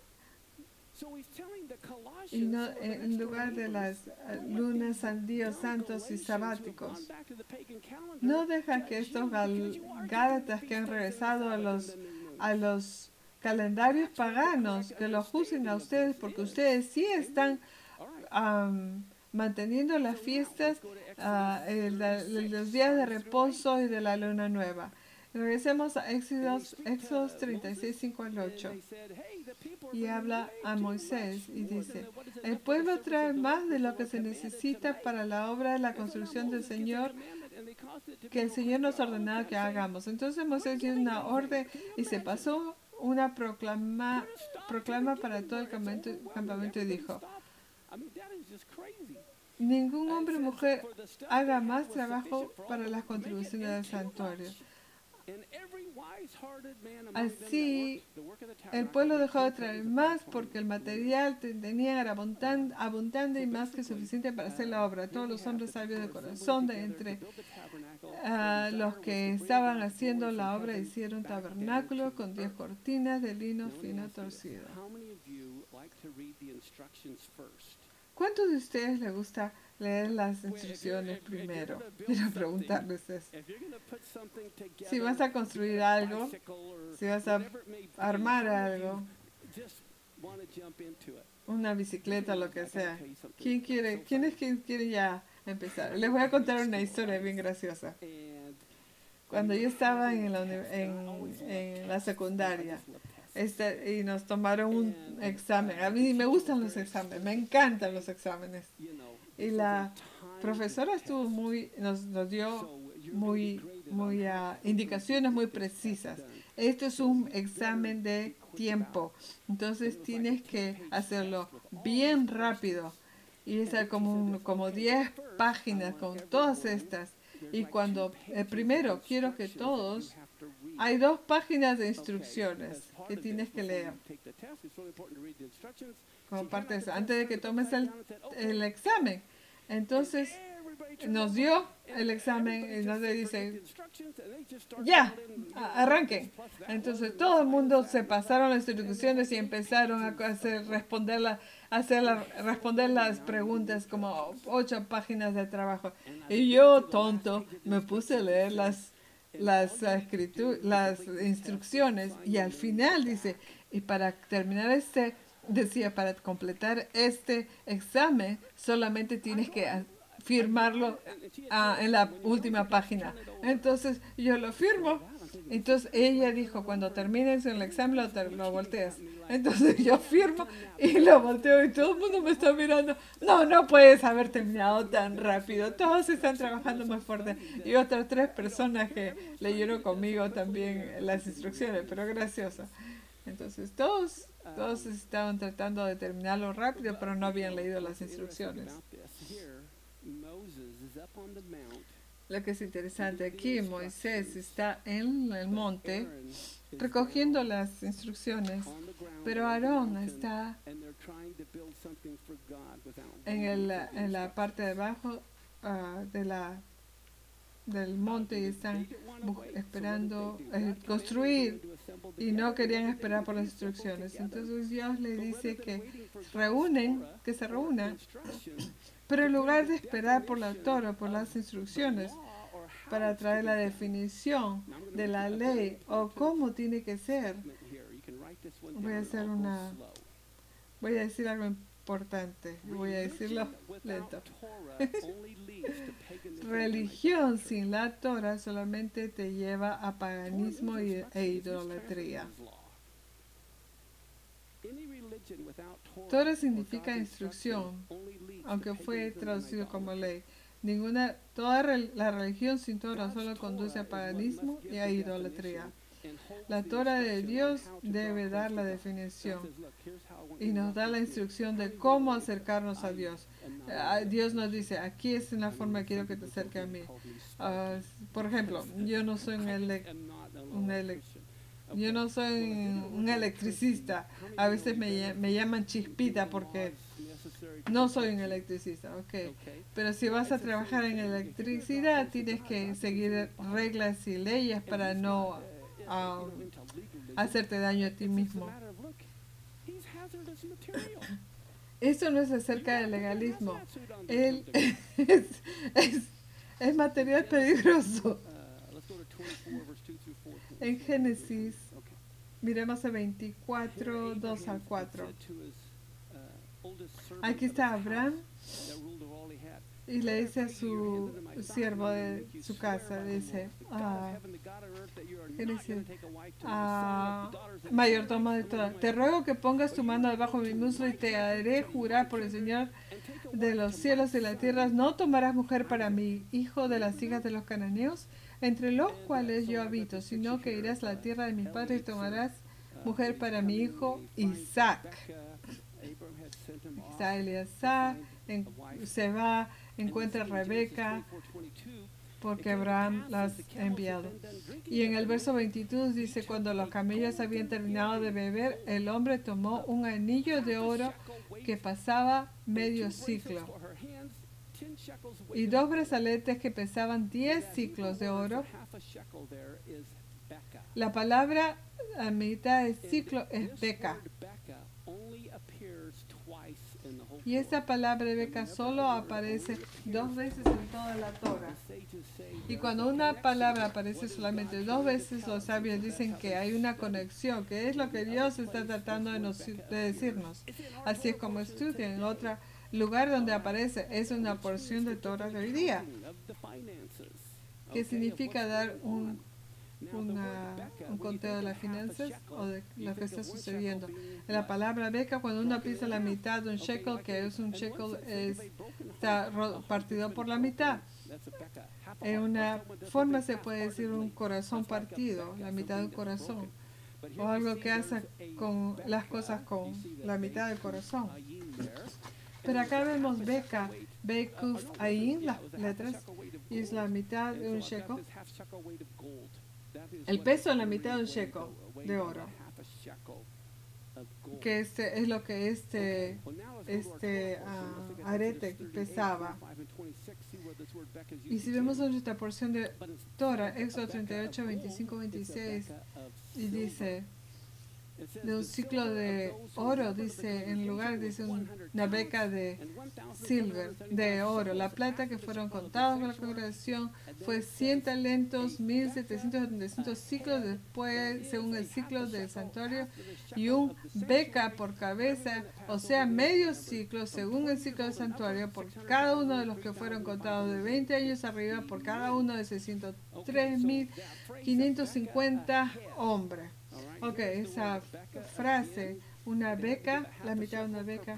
y no, en lugar de las lunas, días santos y sabáticos, no dejan que estos gálatas que han regresado a los calendarios paganos, que los juzguen a ustedes, porque ustedes sí están manteniendo las fiestas, los días de reposo y de la luna nueva. Regresemos a Éxodos 36, 5 al 8. Y habla a Moisés y dice, el pueblo trae más de lo que se necesita para la obra de la construcción del Señor, que el Señor nos ordenaba que hagamos. Entonces Moisés dio una orden y se pasó una proclama para todo el campamento y dijo, ningún hombre o mujer haga más trabajo para las contribuciones del santuario. Así, el pueblo dejó de traer más porque el material tenía era abundante y más que suficiente para hacer la obra. Todos los hombres sabios de corazón de entre los que estaban haciendo la obra hicieron un tabernáculo con 10 cortinas de lino fino torcido. ¿Cuántos de ustedes les gusta leer las instrucciones primero? Quiero preguntarles eso. Si vas a construir algo, si vas a armar algo, una bicicleta, lo que sea, ¿quién es quien quiere ya empezar? Les voy a contar una historia bien graciosa. Cuando yo estaba en la secundaria, y nos tomaron un examen. A mí me gustan los exámenes, me encantan los exámenes. Y la profesora nos dio indicaciones muy precisas. Esto es un examen de tiempo, entonces tienes que hacerlo bien rápido. Y es como 10 páginas con todas estas. Y primero quiero que todos... Hay 2 páginas de instrucciones que tienes que leer. Como parte de eso, antes de que tomes el examen. Entonces, nos dio el examen y nos dice, ya, arranquen. Entonces, todo el mundo se pasaron las instrucciones y empezaron a responder las preguntas, como 8 páginas de trabajo. Y yo, tonto, me puse a leer las instrucciones y al final dice, y para terminar para completar este examen solamente tienes que firmarlo en la última página. Entonces yo lo firmo. Entonces ella dijo, cuando termines el examen lo volteas. Entonces yo firmo y lo volteo y todo el mundo me está mirando. No puedes haber terminado tan rápido. Todos están trabajando muy fuerte. Y otras 3 personas que leyeron conmigo también las instrucciones, pero gracioso. Entonces todos estaban tratando de terminarlo rápido, pero no habían leído las instrucciones. Lo que es interesante aquí, Moisés está en el monte recogiendo las instrucciones, pero Aarón está en la parte de abajo del monte y están esperando construir y no querían esperar por las instrucciones. Entonces Dios les dice que se reúnan, Pero en lugar de esperar por la Torah, por las instrucciones, para traer la definición de la ley o cómo tiene que ser, voy a decir algo importante, voy a decirlo lento. Religión sin la Torah solamente te lleva a paganismo e idolatría. Torah significa instrucción, aunque fue traducido como ley. La religión sin Torah solo conduce a paganismo y a idolatría. La Torah de Dios debe dar la definición y nos da la instrucción de cómo acercarnos a Dios. Dios nos dice, aquí es la forma que quiero que te acerques a mí. Por ejemplo, yo no soy un electricista. A veces me llaman chispita porque no soy un electricista, okay. Pero si vas a trabajar en electricidad, tienes que seguir reglas y leyes para no hacerte daño a ti mismo. Esto no es acerca del legalismo. Él es material peligroso. En Génesis, miremos a 24, 2 al 4. Aquí está Abraham y le dice a su siervo de su casa, dice, mayordomo de toda, te ruego que pongas tu mano debajo de mi muslo y te haré jurar por el Señor de los cielos y la tierra, no tomarás mujer para mi hijo de las hijas de los cananeos, entre los cuales yo habito, sino que irás a la tierra de mis padres y tomarás mujer para mi hijo Isaac. Eliezer se va, encuentra a Rebeca porque Abraham las ha enviado. Y en el verso 22 dice, cuando los camellos habían terminado de beber, el hombre tomó un anillo de oro que pasaba medio ciclo y 2 brazaletes que pesaban 10 ciclos de oro. La palabra a mitad de ciclo es beca. Y esa palabra beca solo aparece 2 veces en toda la Torah. Y cuando una palabra aparece solamente 2 veces, los sabios dicen que hay una conexión, que es lo que Dios está tratando de decirnos. Así es como estudian. En otro lugar donde aparece es una porción de Torah de hoy día. ¿Qué significa dar un conteo de las finanzas o de lo que está sucediendo? La palabra beca, cuando uno pisa la mitad de un shekel, que es un shekel, está partido por la mitad. En una forma se puede decir un corazón partido, la mitad del corazón, o algo que hace con las cosas con la mitad del corazón. Pero acá vemos beca, Bekuf Ayin, las letras, y es la mitad de un shekel. El peso en la mitad de un shekel de oro, que es lo que este arete pesaba. Y si vemos nuestra porción de Torah, Éxodo 38, 25, 26, y dice, de un ciclo de oro, dice, en lugar, dice una beca de oro. La plata que fueron contados por la congregación fue 100 talentos, 1775 ciclos después, según el ciclo del santuario, y un beca por cabeza, o sea, medio ciclo, según el ciclo del santuario, por cada uno de los que fueron contados de 20 años arriba, por cada uno de 603.550 hombres. Ok, esa frase, una beca, la mitad de una beca,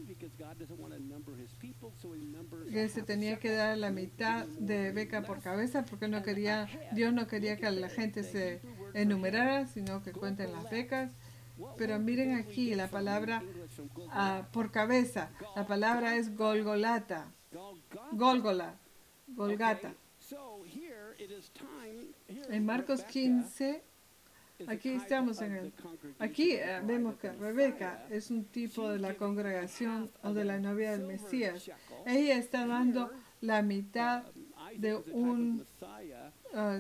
que se tenía que dar la mitad de beca por cabeza porque Dios no quería que la gente se enumerara, sino que cuenten las becas. Pero miren aquí la palabra por cabeza, la palabra es Golgata. En Marcos 15, aquí vemos que Rebeca es un tipo de la congregación o de la novia del Mesías. Ella está dando la mitad de un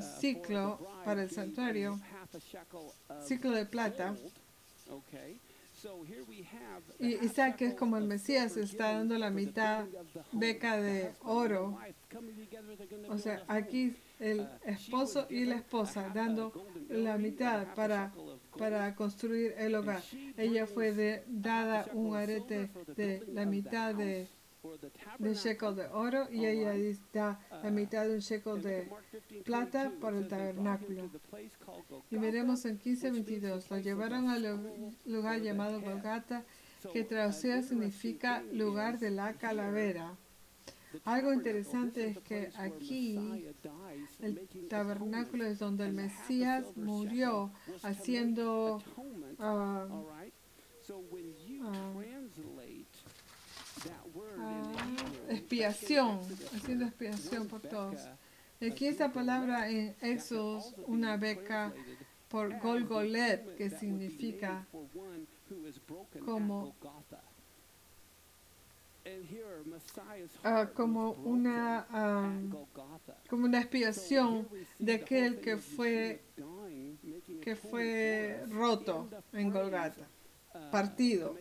ciclo para el santuario, ciclo de plata. Y Isaac es como el Mesías, está dando la mitad beca de oro. O sea, aquí el esposo y la esposa dando la mitad para construir el hogar. Ella fue dada un arete de la mitad de shekel de oro y ella da la mitad de un shekel de plata para el tabernáculo. Y veremos en 15:22, lo llevaron al lugar llamado Golgata, que traducido significa lugar de la calavera. Algo interesante es que aquí el tabernáculo es donde el Mesías murió haciendo expiación, haciendo expiación por todos. Aquí esta palabra en Éxodo, una beca por Golgolet, que significa como una expiación de aquel que fue roto en Golgata, partido.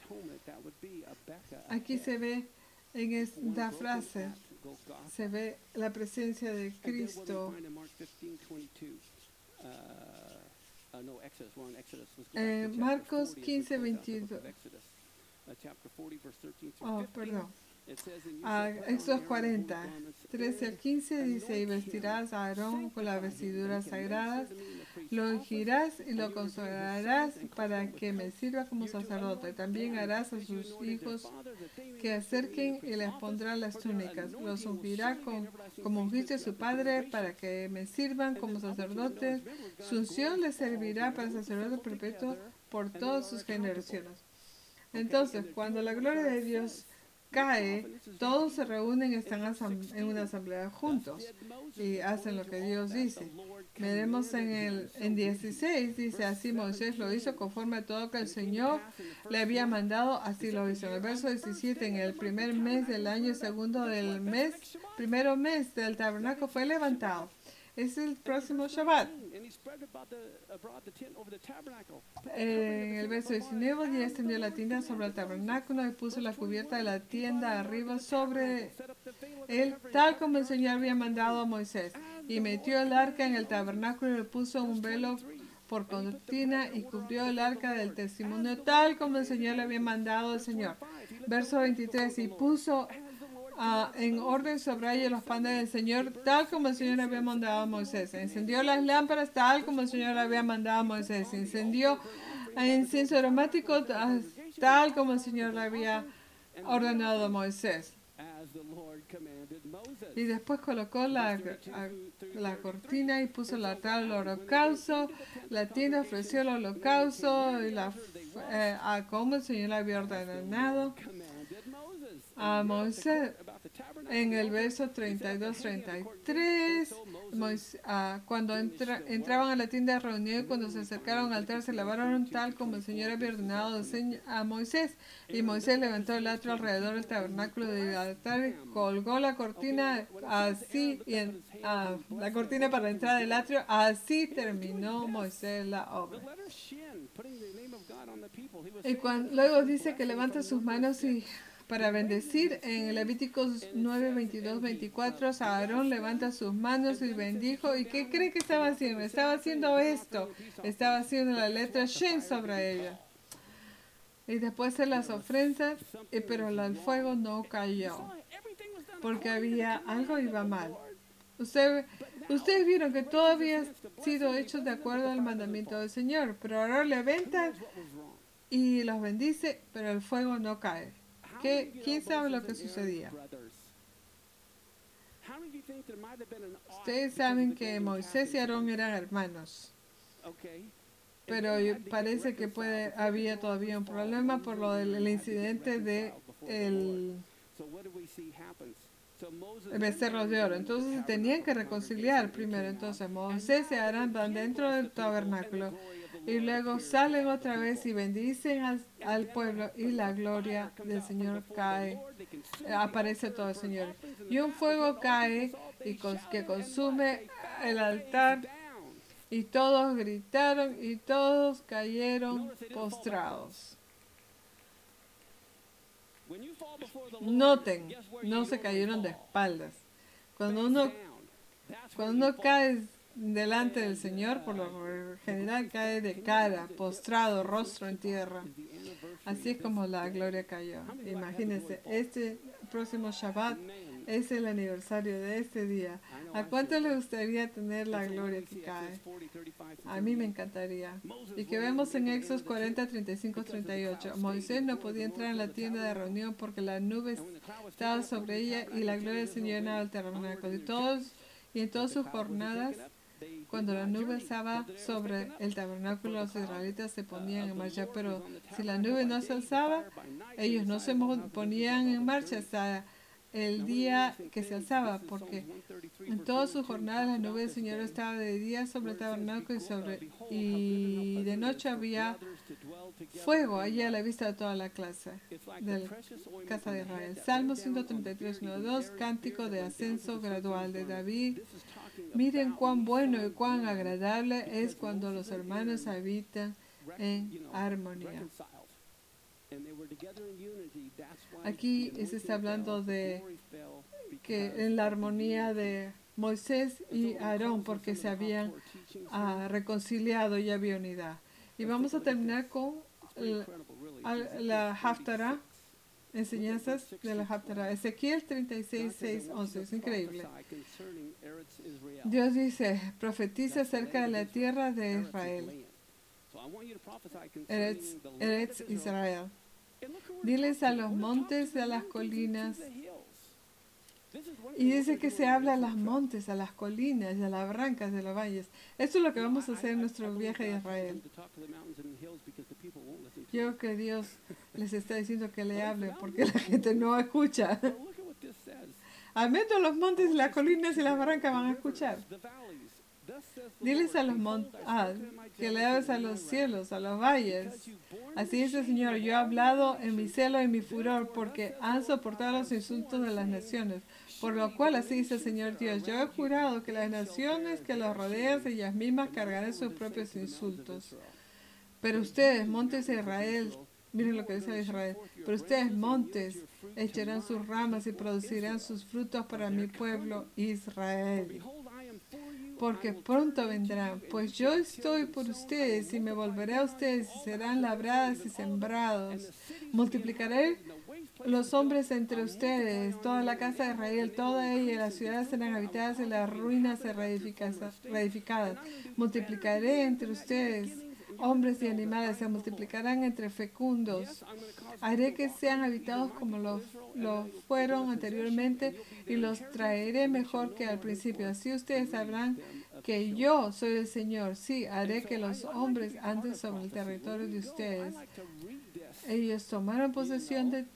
Aquí se ve en esta frase, se ve la presencia de Cristo. Marcos 15:22. Perdón. Éxodo 40, 13 al 15 dice: y vestirás a Aarón con las vestiduras sagradas, lo ungirás y lo consagrarás para que me sirva como sacerdote. También harás a sus hijos que acerquen y les pondrás las túnicas. Los ungirá como ungiste a su padre para que me sirvan como sacerdotes. Su unción les servirá para sacerdote perpetuo por todas sus generaciones. Entonces, cuando la gloria de Dios cae, todos se reúnen y están en una asamblea juntos y hacen lo que Dios dice. Veremos en 16, dice: así Moisés lo hizo conforme a todo lo que el Señor le había mandado, así lo hizo. En el verso 17, en el primer mes del año segundo del primero mes del tabernáculo fue levantado. Es el próximo Shabbat. En el verso 19, y extendió la tienda sobre el tabernáculo y puso la cubierta de la tienda arriba sobre él, tal como el Señor había mandado a Moisés. Y metió el arca en el tabernáculo y le puso un velo por cortina y cubrió el arca del testimonio, tal como el Señor le había mandado al Señor. Verso 23, y puso en orden sobre ellos los panes del Señor, tal como el Señor había mandado a Moisés. Encendió las lámparas, tal como el Señor había mandado a Moisés. Encendió incienso aromático, tal como el Señor le había ordenado a Moisés. Y después colocó la cortina y puso el altar al holocausto. La tienda ofreció el holocausto y como el Señor le había ordenado a Moisés. En el verso 32-33, cuando entraban a la tienda de reunión y cuando se acercaron al altar, se lavaron tal como el Señor había ordenado a Moisés. Y Moisés levantó el atrio alrededor del tabernáculo del altar y colgó la cortina la cortina para la entrada del atrio. Así terminó Moisés la obra. Y luego dice que levanta sus manos para bendecir. En Levíticos 9, 22, 24, Aarón levanta sus manos y bendijo. ¿Y qué cree que estaba haciendo? Estaba haciendo esto. Estaba haciendo la letra Shin sobre ella. Y después de las ofrendas, pero el fuego no cayó. Porque algo iba mal. Ustedes vieron que todo había sido hecho de acuerdo al mandamiento del Señor. Pero ahora levanta y los bendice, pero el fuego no cae. ¿Quién sabe lo que sucedía? Ustedes saben que Moisés y Aarón eran hermanos. Pero parece que había todavía un problema por lo del incidente del becerro de oro. Entonces tenían que reconciliar primero. Entonces Moisés y Aarón van dentro del tabernáculo y luego salen otra vez y bendicen al pueblo y la gloria del Señor cae. Aparece todo el Señor. Y un fuego cae que consume el altar y todos gritaron y todos cayeron postrados. Noten, no se cayeron de espaldas. Cuando uno cae delante del Señor, por lo general cae de cara, postrado, rostro en tierra. Así es como la gloria cayó. Imagínense, este próximo Shabbat es el aniversario de este día. ¿A cuánto le gustaría tener la gloria que cae? A mí me encantaría. Y que vemos en Éxodos 40, 35, 38. Moisés no podía entrar en la tienda de reunión porque la nube estaba sobre ella y la gloria del Señor llenaba el tabernáculo. Y en todas sus jornadas, cuando la nube estaba sobre el tabernáculo, los israelitas se ponían en marcha, pero si la nube no se alzaba, ellos no se ponían en marcha hasta el día que se alzaba, porque en todas sus jornadas la nube del Señor estaba de día sobre el tabernáculo y de noche había fuego allí a la vista de toda la clase de la casa de Israel. Salmo 133, 1-2, cántico de ascenso gradual de David. Miren cuán bueno y cuán agradable es cuando los hermanos habitan en armonía. Aquí se está hablando de que en la armonía de Moisés y Aarón, porque se habían reconciliado y había unidad. Y vamos a terminar con la Haftarah, enseñanzas de la Haftarah. Ezequiel 36, 6, 11. Es increíble. Dios dice, profetiza acerca de la tierra de Israel. Eretz Israel. Diles a los montes y a las colinas. Y dice que se habla a los montes, a las colinas y a las barrancas de los valles. Esto es lo que vamos a hacer en nuestro viaje a Israel. Yo creo que Dios les está diciendo que le hable porque la gente no escucha. Al menos los montes y las colinas y las barrancas van a escuchar. Diles a los montes, que le hables a los cielos, a los valles. Así dice el Señor, yo he hablado en mi celo y mi furor, porque han soportado los insultos de las naciones. Por lo cual, así dice el Señor Dios, yo he jurado que las naciones que los rodean, ellas mismas cargarán sus propios insultos. Pero ustedes, montes de Israel, miren lo que dice Israel, pero ustedes, montes, echarán sus ramas y producirán sus frutos para mi pueblo Israel. Porque pronto vendrán, pues yo estoy por ustedes y me volveré a ustedes y serán labradas y sembrados. Multiplicaré los hombres entre ustedes, toda la casa de Israel, toda ella y las ciudades serán habitadas y las ruinas reedificadas. Multiplicaré entre ustedes hombres y animales, se multiplicarán entre fecundos. Haré que sean habitados como lo fueron anteriormente y los traeré mejor que al principio. Así ustedes sabrán que yo soy el Señor. Sí, haré que los hombres anden sobre el territorio de ustedes. Ellos tomarán posesión de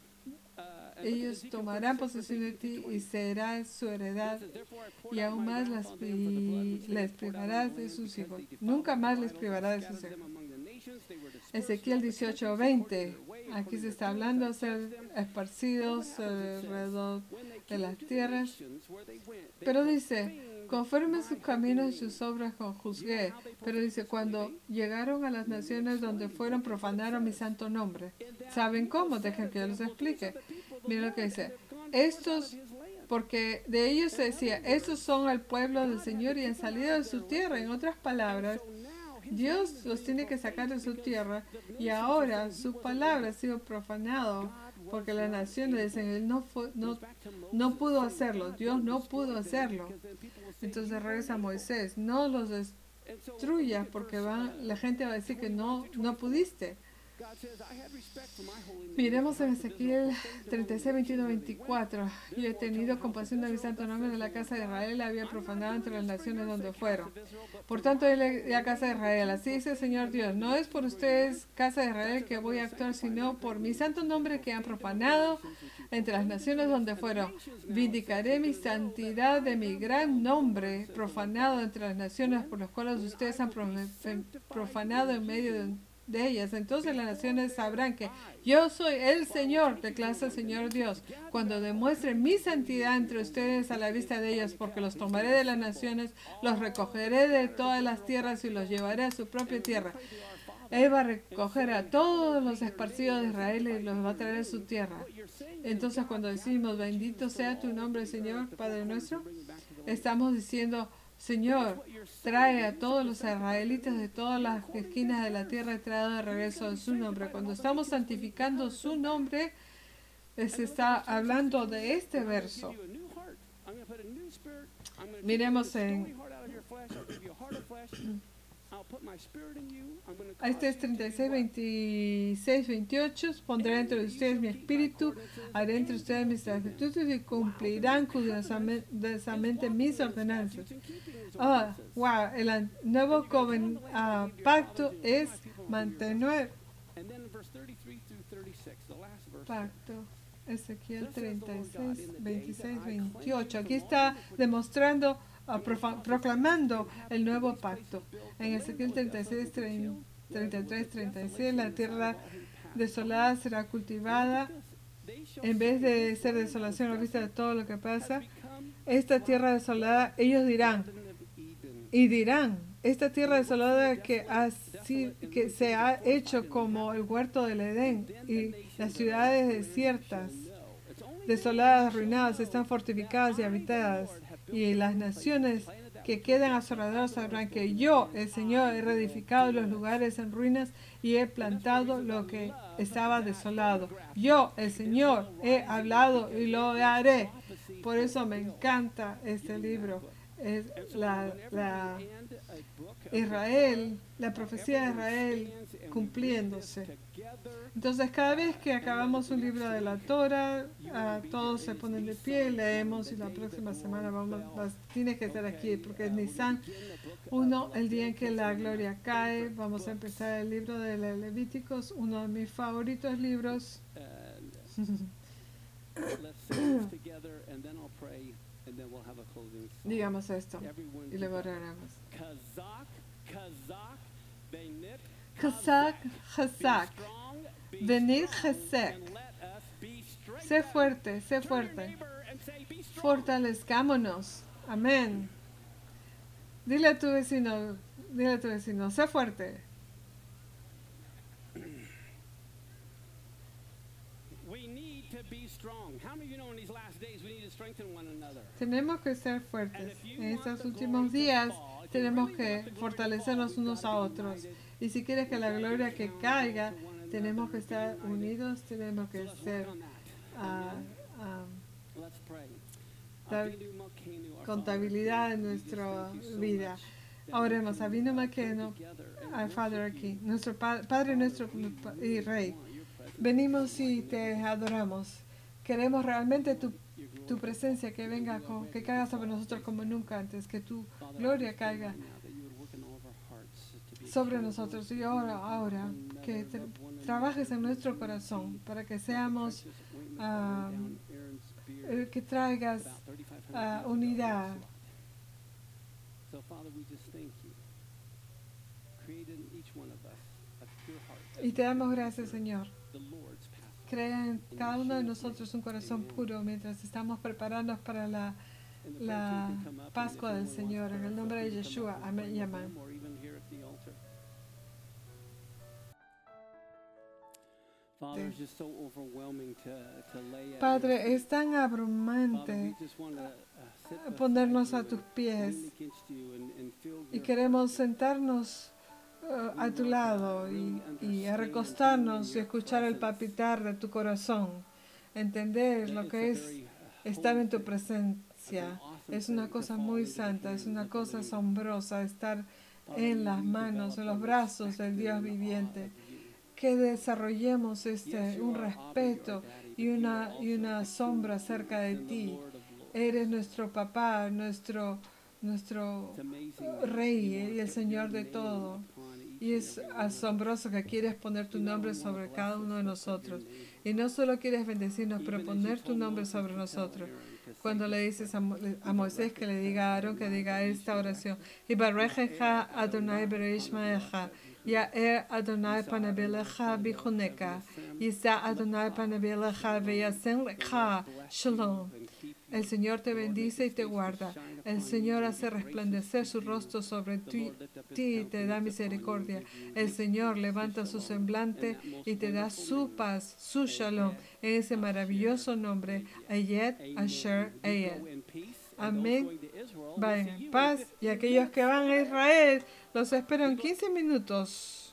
ti y será su heredad, y aún más les privarás de sus hijos. Nunca más les privará de sus hijos. Ezequiel 18:20. Aquí se está hablando de ser esparcidos alrededor de las tierras. Pero dice, conforme sus caminos y sus obras juzgué. Pero dice, cuando llegaron a las naciones donde fueron, profanaron mi santo nombre. ¿Saben cómo? Dejen que yo les explique. Miren lo que dice. Porque de ellos se decía, estos son el pueblo del Señor y han salido de su tierra. En otras palabras, Dios los tiene que sacar de su tierra y ahora su palabra ha sido profanado porque las naciones dicen, Él no pudo hacerlo, Dios no pudo hacerlo. Entonces regresa Moisés, no los destruyas porque la gente va a decir que no pudiste. Miremos en Ezequiel 36, 21, 24. Yo he tenido compasión de mi santo nombre de la casa de Israel, la había profanado entre las naciones donde fueron. Por tanto, la casa de Israel, así dice el Señor Dios, no es por ustedes, casa de Israel, que voy a actuar, sino por mi santo nombre que han profanado entre las naciones donde fueron. Vindicaré mi santidad de mi gran nombre profanado entre las naciones por las cuales ustedes han profanado en medio de ellas. Entonces las naciones sabrán que yo soy el Señor, declara el Señor Dios, cuando demuestre mi santidad entre ustedes a la vista de ellas, porque los tomaré de las naciones, los recogeré de todas las tierras y los llevaré a su propia tierra. Él va a recoger a todos los esparcidos de Israel y los va a traer a su tierra. Entonces cuando decimos, bendito sea tu nombre, Señor, Padre nuestro, estamos diciendo, Señor, trae a todos los israelitas de todas las esquinas de la tierra y trae de regreso a su nombre. Cuando estamos santificando su nombre, se está hablando de este verso. Miremos en este es 36, 26, 28. Pondré entre ustedes mi espíritu, haré entre ustedes mis estatutos y cumplirán cuidadosamente mis ordenanzas. Wow, el nuevo pacto es mantener. Pacto. Ezequiel 36, 26, 28. Aquí está demostrando, proclamando el nuevo pacto. En Ezequiel 36, 33, 36, la tierra desolada será cultivada. En vez de ser desolación a vista de todo lo que pasa, esta tierra desolada, ellos dirán, esta tierra desolada que se ha hecho como el huerto del Edén y las ciudades desiertas, desoladas, arruinadas, están fortificadas y habitadas, y las naciones que quedan a su alrededor sabrán que yo, el Señor, he reedificado los lugares en ruinas y he plantado lo que estaba desolado. Yo, el Señor, he hablado y lo haré. Por eso me encanta este libro. Es Israel, la profecía de Israel cumpliéndose. Entonces, cada vez que acabamos un libro de la Torah, todos se ponen de pie, leemos, y la próxima semana tienes que estar aquí porque es Nisan 1, el día en que la gloria cae. Vamos a empezar el libro de Levíticos, uno de mis favoritos libros. Digamos esto y luego oraremos. Chazak, Chazak, venid Chesek. Sé fuerte, sé fuerte. Fortalezcámonos. Amén. Dile a tu vecino, sé fuerte. Tenemos que ser fuertes. En estos últimos días tenemos que fortalecernos unos a otros. Y si quieres que la gloria que caiga, tenemos que estar unidos, tenemos que ser dar contabilidad en nuestra vida. Oremos, Avinu Malkeinu, our Father aquí, nuestro Padre nuestro y Rey. Venimos y te adoramos. Queremos realmente tu presencia que venga, que caiga sobre nosotros como nunca antes, que tu gloria caiga sobre nosotros. Y ahora que trabajes en nuestro corazón para que seamos, que traigas unidad. Y te damos gracias, Señor. Crea en cada uno de nosotros un corazón puro mientras estamos preparándonos para la Pascua del Señor. En el nombre de Yeshua. Amén y amén. Padre, es tan abrumante ponernos a tus pies y queremos sentarnos a tu lado y a recostarnos y escuchar el palpitar de tu corazón, entender lo que es estar en tu presencia. Es una cosa muy santa, es una cosa asombrosa estar en las manos, en los brazos del Dios viviente. Que desarrollemos un respeto y una sombra cerca de ti. Eres nuestro papá, nuestro Rey y el Señor de todo. Y es asombroso que quieres poner tu nombre sobre cada uno de nosotros. Y no solo quieres bendecirnos, pero poner tu nombre sobre nosotros. Cuando le dices a Moisés que le diga a Aarón que diga esta oración. Ibarejeja Adonai bereishmaecha. Ya'er Adonai panabelecha bichuneka. Yisa Adonai panabelecha veyasen lecha shalom. El Señor te bendice y te guarda. El Señor hace resplandecer su rostro sobre ti y te da misericordia. El Señor levanta su semblante y te da su paz, su shalom, en ese maravilloso nombre, Ayed Asher Ayed. Amén. Vayan en paz. Y aquellos que van a Israel, los espero en 15 minutos.